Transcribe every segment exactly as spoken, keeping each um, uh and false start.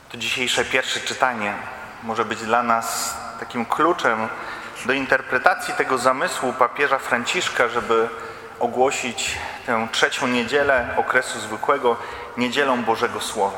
To dzisiejsze pierwsze czytanie może być dla nas takim kluczem do interpretacji tego zamysłu papieża Franciszka, żeby ogłosić tę trzecią niedzielę okresu zwykłego Niedzielą Bożego Słowa.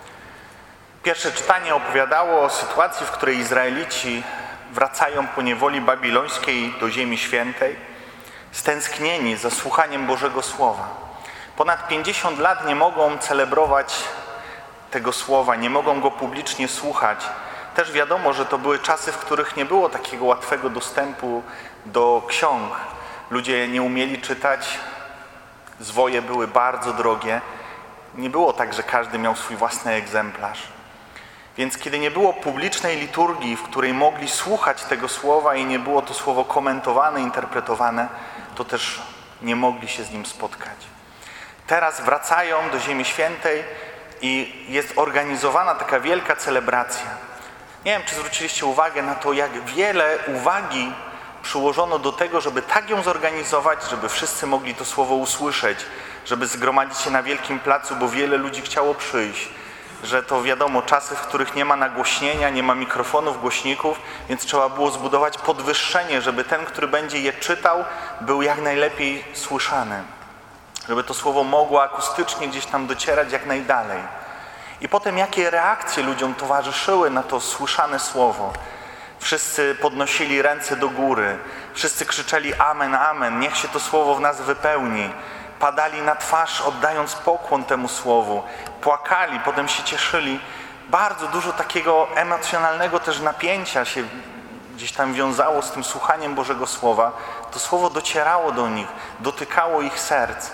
Pierwsze czytanie opowiadało o sytuacji, w której Izraelici wracają po niewoli babilońskiej do Ziemi Świętej, stęsknieni za słuchaniem Bożego Słowa. Ponad pięćdziesiąt lat nie mogą celebrować tego Słowa, nie mogą go publicznie słuchać. Też wiadomo, że to były czasy, w których nie było takiego łatwego dostępu do ksiąg. Ludzie nie umieli czytać, zwoje były bardzo drogie. Nie było tak, że każdy miał swój własny egzemplarz. Więc kiedy nie było publicznej liturgii, w której mogli słuchać tego Słowa i nie było to Słowo komentowane, interpretowane, to też nie mogli się z nim spotkać. Teraz wracają do Ziemi Świętej i jest organizowana taka wielka celebracja. Nie wiem, czy zwróciliście uwagę na to, jak wiele uwagi przyłożono do tego, żeby tak ją zorganizować, żeby wszyscy mogli to Słowo usłyszeć, żeby zgromadzić się na wielkim placu, bo wiele ludzi chciało przyjść. Że to wiadomo, czasy, w których nie ma nagłośnienia, nie ma mikrofonów, głośników, więc trzeba było zbudować podwyższenie, żeby ten, który będzie je czytał, był jak najlepiej słyszany. Żeby to Słowo mogło akustycznie gdzieś tam docierać jak najdalej. I potem jakie reakcje ludziom towarzyszyły na to słyszane Słowo. Wszyscy podnosili ręce do góry, wszyscy krzyczeli amen, amen, niech się to Słowo w nas wypełni. Padali na twarz, oddając pokłon temu Słowu. Płakali, potem się cieszyli. Bardzo dużo takiego emocjonalnego też napięcia się gdzieś tam wiązało z tym słuchaniem Bożego Słowa. To Słowo docierało do nich, dotykało ich serc.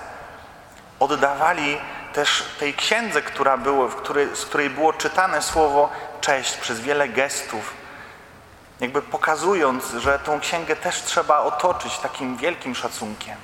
Oddawali też tej księdze, która było, w której, z której było czytane Słowo, cześć przez wiele gestów. Jakby pokazując, że tą księgę też trzeba otoczyć takim wielkim szacunkiem.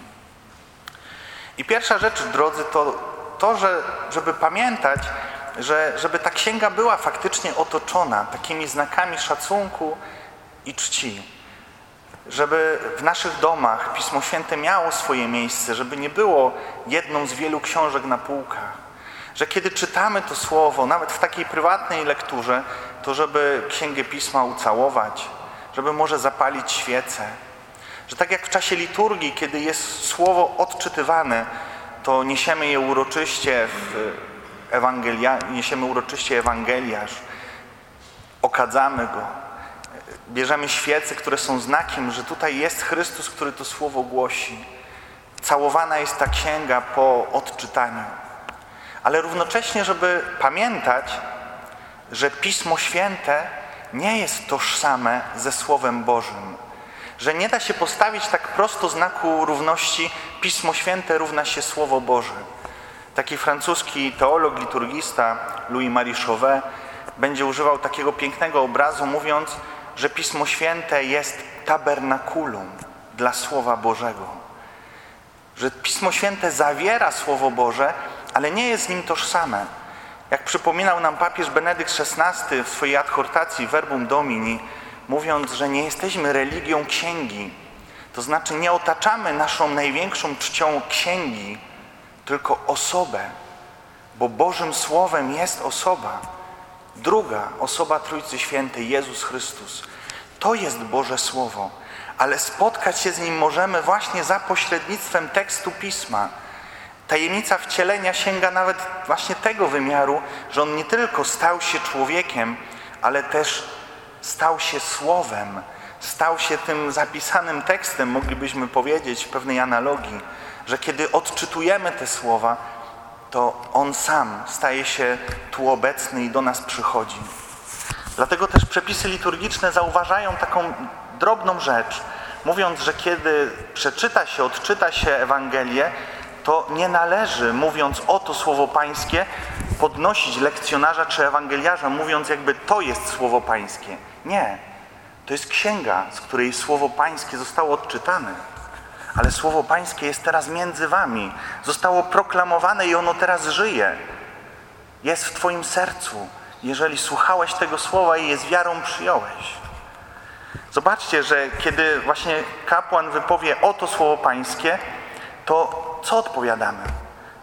I pierwsza rzecz, drodzy, to to, że żeby pamiętać, że żeby ta księga była faktycznie otoczona takimi znakami szacunku i czci. Żeby w naszych domach Pismo Święte miało swoje miejsce, żeby nie było jedną z wielu książek na półkach. Że kiedy czytamy to Słowo, nawet w takiej prywatnej lekturze, to żeby Księgę Pisma ucałować, żeby może zapalić świecę. Że tak jak w czasie liturgii, kiedy jest Słowo odczytywane, to niesiemy je uroczyście w Ewangelia, niesiemy uroczyście Ewangeliarz, okadzamy go, bierzemy świece, które są znakiem, że tutaj jest Chrystus, który to Słowo głosi. Całowana jest ta księga po odczytaniu. Ale równocześnie, żeby pamiętać, że Pismo Święte nie jest tożsame ze Słowem Bożym. Że nie da się postawić tak prosto znaku równości Pismo Święte równa się Słowo Boże. Taki francuski teolog, liturgista Louis-Marie Chauvet będzie używał takiego pięknego obrazu, mówiąc, że Pismo Święte jest tabernakulum dla Słowa Bożego. Że Pismo Święte zawiera Słowo Boże, ale nie jest z nim tożsame. Jak przypominał nam papież Benedykt szesnasty w swojej adhortacji Verbum Domini, mówiąc, że nie jesteśmy religią księgi, to znaczy nie otaczamy naszą największą czcią księgi, tylko osobę, bo Bożym Słowem jest osoba. Druga osoba Trójcy Świętej, Jezus Chrystus. To jest Boże Słowo, ale spotkać się z Nim możemy właśnie za pośrednictwem tekstu Pisma. Tajemnica wcielenia sięga nawet właśnie tego wymiaru, że On nie tylko stał się człowiekiem, ale też stał się Słowem, stał się tym zapisanym tekstem, moglibyśmy powiedzieć w pewnej analogii, że kiedy odczytujemy te słowa, to On sam staje się tu obecny i do nas przychodzi. Dlatego też przepisy liturgiczne zauważają taką drobną rzecz, mówiąc, że kiedy przeczyta się, odczyta się Ewangelię, to nie należy, mówiąc oto Słowo Pańskie, podnosić lekcjonarza czy ewangeliarza, mówiąc jakby to jest Słowo Pańskie. Nie. To jest księga, z której Słowo Pańskie zostało odczytane. Ale Słowo Pańskie jest teraz między wami. Zostało proklamowane i ono teraz żyje. Jest w twoim sercu, jeżeli słuchałeś tego Słowa i je z wiarą przyjąłeś. Zobaczcie, że kiedy właśnie kapłan wypowie oto Słowo Pańskie, to co odpowiadamy?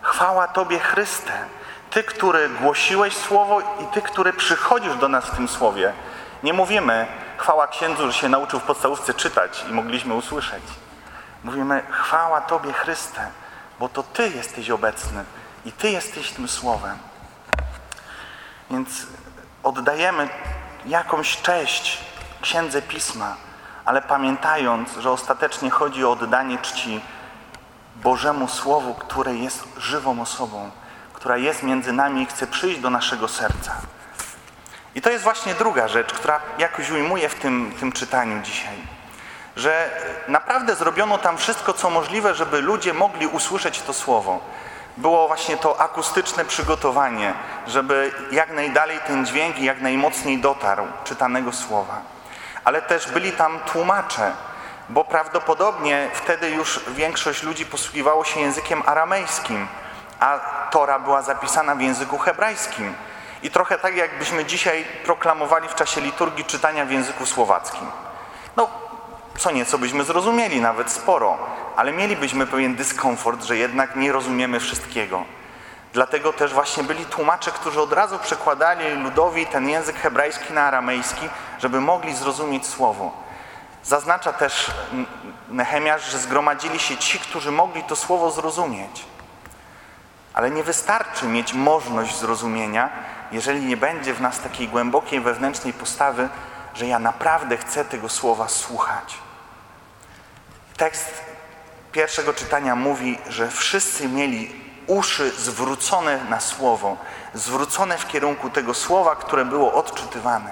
Chwała Tobie, Chryste, Ty, który głosiłeś Słowo i Ty, który przychodzisz do nas w tym Słowie. Nie mówimy, chwała księdzu, że się nauczył w podstawówce czytać i mogliśmy usłyszeć. Mówimy, chwała Tobie, Chryste, bo to Ty jesteś obecny i Ty jesteś tym Słowem. Więc oddajemy jakąś cześć Księdze Pisma, ale pamiętając, że ostatecznie chodzi o oddanie czci Bożemu Słowu, które jest żywą osobą, która jest między nami i chce przyjść do naszego serca. I to jest właśnie druga rzecz, która jakoś ujmuje w tym, tym czytaniu dzisiaj. Że naprawdę zrobiono tam wszystko, co możliwe, żeby ludzie mogli usłyszeć to Słowo. Było właśnie to akustyczne przygotowanie, żeby jak najdalej ten dźwięk i jak najmocniej dotarł czytanego Słowa. Ale też byli tam tłumacze, bo prawdopodobnie wtedy już większość ludzi posługiwało się językiem aramejskim, a Tora była zapisana w języku hebrajskim. I trochę tak, jakbyśmy dzisiaj proklamowali w czasie liturgii czytania w języku słowackim. No, co nieco byśmy zrozumieli, nawet sporo, ale mielibyśmy pewien dyskomfort, że jednak nie rozumiemy wszystkiego. Dlatego też właśnie byli tłumacze, którzy od razu przekładali ludowi ten język hebrajski na aramejski, żeby mogli zrozumieć Słowo. Zaznacza też Nehemiasz, że zgromadzili się ci, którzy mogli to Słowo zrozumieć. Ale nie wystarczy mieć możliwość zrozumienia, jeżeli nie będzie w nas takiej głębokiej wewnętrznej postawy, że ja naprawdę chcę tego Słowa słuchać. Tekst pierwszego czytania mówi, że wszyscy mieli uszy zwrócone na Słowo, zwrócone w kierunku tego Słowa, które było odczytywane.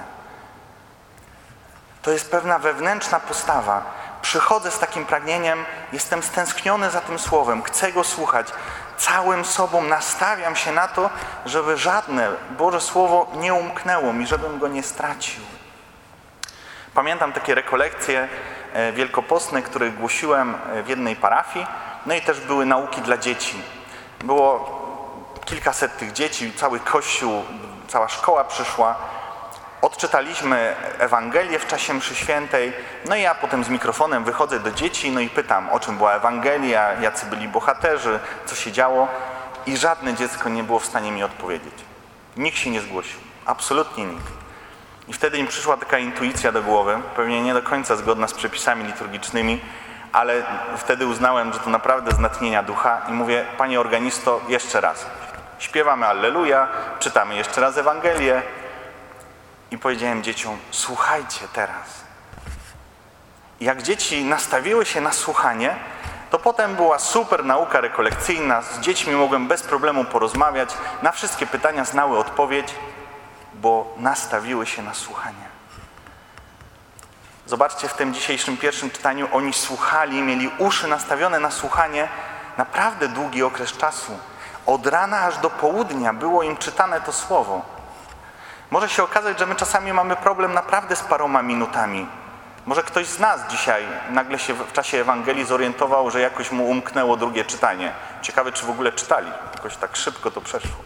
To jest pewna wewnętrzna postawa. Przychodzę z takim pragnieniem, jestem stęskniony za tym Słowem, chcę go słuchać. Całym sobą nastawiam się na to, żeby żadne Boże Słowo nie umknęło mi, żebym go nie stracił. Pamiętam takie rekolekcje wielkopostne, które głosiłem w jednej parafii, no i też były nauki dla dzieci. Było kilkaset tych dzieci, cały kościół, cała szkoła przyszła. Odczytaliśmy Ewangelię w czasie mszy świętej, no i ja potem z mikrofonem wychodzę do dzieci, no i pytam, o czym była Ewangelia, jacy byli bohaterzy, co się działo, i żadne dziecko nie było w stanie mi odpowiedzieć. Nikt się nie zgłosił, absolutnie nikt. I wtedy mi przyszła taka intuicja do głowy, pewnie nie do końca zgodna z przepisami liturgicznymi, ale wtedy uznałem, że to naprawdę z natchnienia ducha i mówię, panie organisto, jeszcze raz. Śpiewamy Alleluja, czytamy jeszcze raz Ewangelię i powiedziałem dzieciom, słuchajcie teraz. I jak dzieci nastawiły się na słuchanie, to potem była super nauka rekolekcyjna, z dziećmi mogłem bez problemu porozmawiać, na wszystkie pytania znały odpowiedź, bo nastawiły się na słuchanie. Zobaczcie, w tym dzisiejszym pierwszym czytaniu oni słuchali, mieli uszy nastawione na słuchanie naprawdę długi okres czasu. Od rana aż do południa było im czytane to Słowo. Może się okazać, że my czasami mamy problem naprawdę z paroma minutami. Może ktoś z nas dzisiaj nagle się w czasie Ewangelii zorientował, że jakoś mu umknęło drugie czytanie. Ciekawe, czy w ogóle czytali. Jakoś tak szybko to przeszło.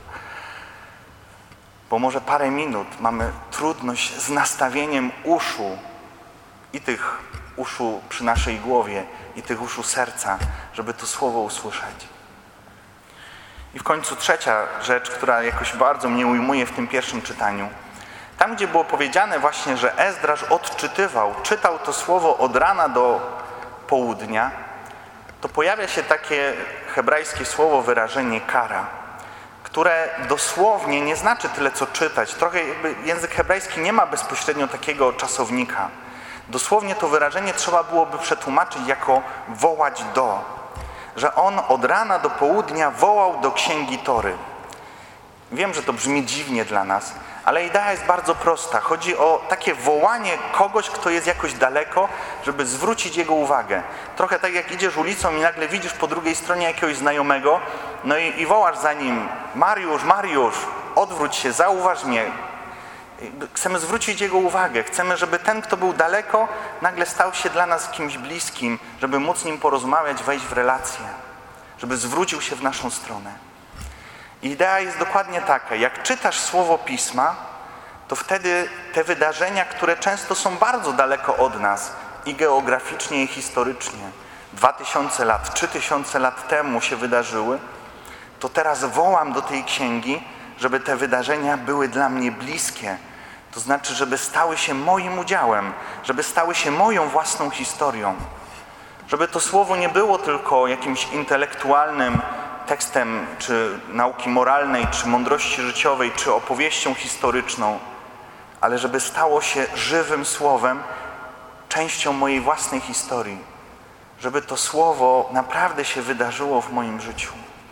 Bo może parę minut mamy trudność z nastawieniem uszu i tych uszu przy naszej głowie, i tych uszu serca, żeby to Słowo usłyszeć. I w końcu trzecia rzecz, która jakoś bardzo mnie ujmuje w tym pierwszym czytaniu. Tam, gdzie było powiedziane właśnie, że Ezdrasz odczytywał, czytał to Słowo od rana do południa, to pojawia się takie hebrajskie słowo, wyrażenie kara, które dosłownie nie znaczy tyle, co czytać. Trochę jakby język hebrajski nie ma bezpośrednio takiego czasownika. Dosłownie to wyrażenie trzeba byłoby przetłumaczyć jako wołać do. Że on od rana do południa wołał do księgi Tory. Wiem, że to brzmi dziwnie dla nas, ale idea jest bardzo prosta. Chodzi o takie wołanie kogoś, kto jest jakoś daleko, żeby zwrócić jego uwagę. Trochę tak jak idziesz ulicą i nagle widzisz po drugiej stronie jakiegoś znajomego, no i, i wołasz za nim, Mariusz, Mariusz, odwróć się, zauważ mnie. Chcemy zwrócić jego uwagę. Chcemy, żeby ten, kto był daleko, nagle stał się dla nas kimś bliskim, żeby móc z nim porozmawiać, wejść w relację, żeby zwrócił się w naszą stronę. I idea jest dokładnie taka. Jak czytasz Słowo Pisma, to wtedy te wydarzenia, które często są bardzo daleko od nas i geograficznie, i historycznie, dwa tysiące lat, trzy tysiące lat temu się wydarzyły, to teraz wołam do tej księgi, żeby te wydarzenia były dla mnie bliskie. To znaczy, żeby stały się moim udziałem, żeby stały się moją własną historią. Żeby to słowo nie było tylko jakimś intelektualnym tekstem, czy nauki moralnej, czy mądrości życiowej, czy opowieścią historyczną, ale żeby stało się żywym słowem, częścią mojej własnej historii. Żeby to słowo naprawdę się wydarzyło w moim życiu.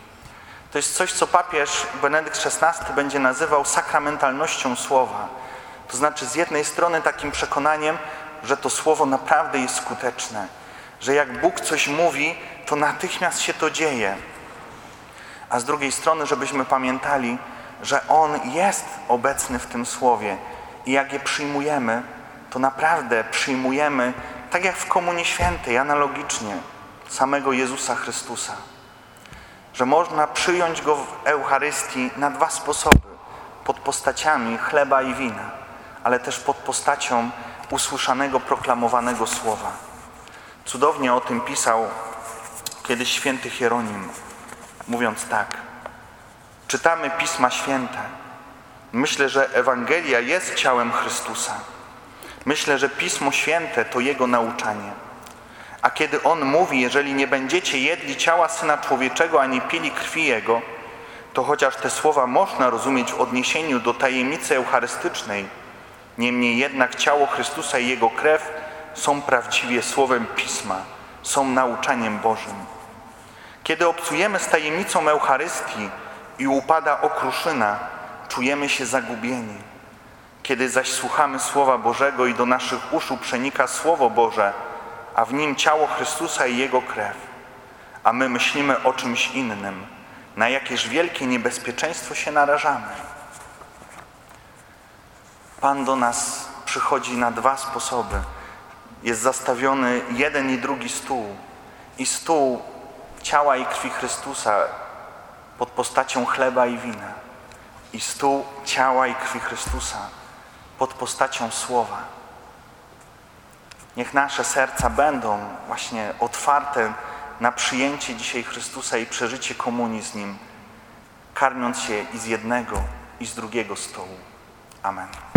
To jest coś, co papież Benedykt szesnasty będzie nazywał sakramentalnością słowa. To znaczy z jednej strony takim przekonaniem, że to słowo naprawdę jest skuteczne. Że jak Bóg coś mówi, to natychmiast się to dzieje. A z drugiej strony, żebyśmy pamiętali, że On jest obecny w tym słowie. I jak je przyjmujemy, to naprawdę przyjmujemy, tak jak w Komunii Świętej, analogicznie, samego Jezusa Chrystusa. Że można przyjąć Go w Eucharystii na dwa sposoby. Pod postaciami chleba i wina, ale też pod postacią usłyszanego, proklamowanego słowa. Cudownie o tym pisał kiedyś święty Hieronim, mówiąc tak. Czytamy Pisma Święte. Myślę, że Ewangelia jest ciałem Chrystusa. Myślę, że Pismo Święte to Jego nauczanie. A kiedy On mówi, jeżeli nie będziecie jedli ciała Syna Człowieczego, ani pili krwi Jego, to chociaż te słowa można rozumieć w odniesieniu do tajemnicy eucharystycznej, niemniej jednak ciało Chrystusa i Jego krew są prawdziwie słowem Pisma, są nauczaniem Bożym. Kiedy obcujemy z tajemnicą Eucharystii i upada okruszyna, czujemy się zagubieni. Kiedy zaś słuchamy Słowa Bożego i do naszych uszu przenika Słowo Boże, a w nim ciało Chrystusa i Jego krew, a my myślimy o czymś innym, na jakież wielkie niebezpieczeństwo się narażamy. Pan do nas przychodzi na dwa sposoby. Jest zastawiony jeden i drugi stół. I stół ciała i krwi Chrystusa pod postacią chleba i wina. I stół ciała i krwi Chrystusa pod postacią słowa. Niech nasze serca będą właśnie otwarte na przyjęcie dzisiaj Chrystusa i przeżycie komunii z Nim, karmiąc się i z jednego, i z drugiego stołu. Amen.